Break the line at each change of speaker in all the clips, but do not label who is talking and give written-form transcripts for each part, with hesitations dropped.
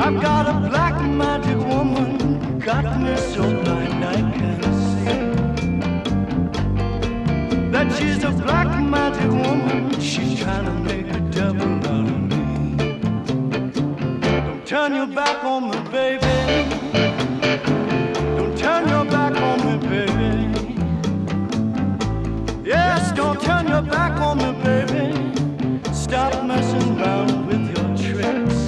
I've got a black magic woman, got me so blind I can't see that she's a black magic woman. She's trying to make a devil out of me. Don't turn your back on me, baby. Don't turn your back on me, baby. Yes, don't turn your back on me, baby. Stop messing around with your tricks.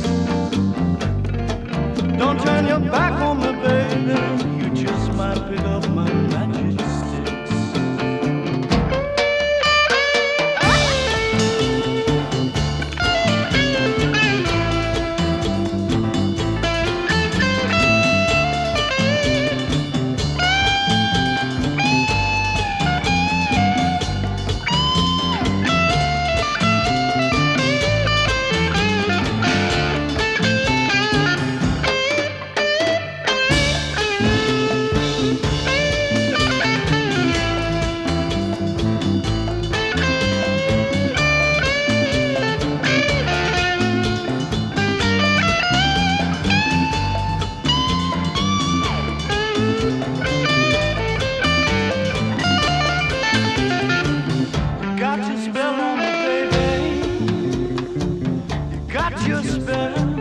Don't turn your back on me, baby. You just might pick up my magic sticks. Got your spell on me, baby. You got your spell.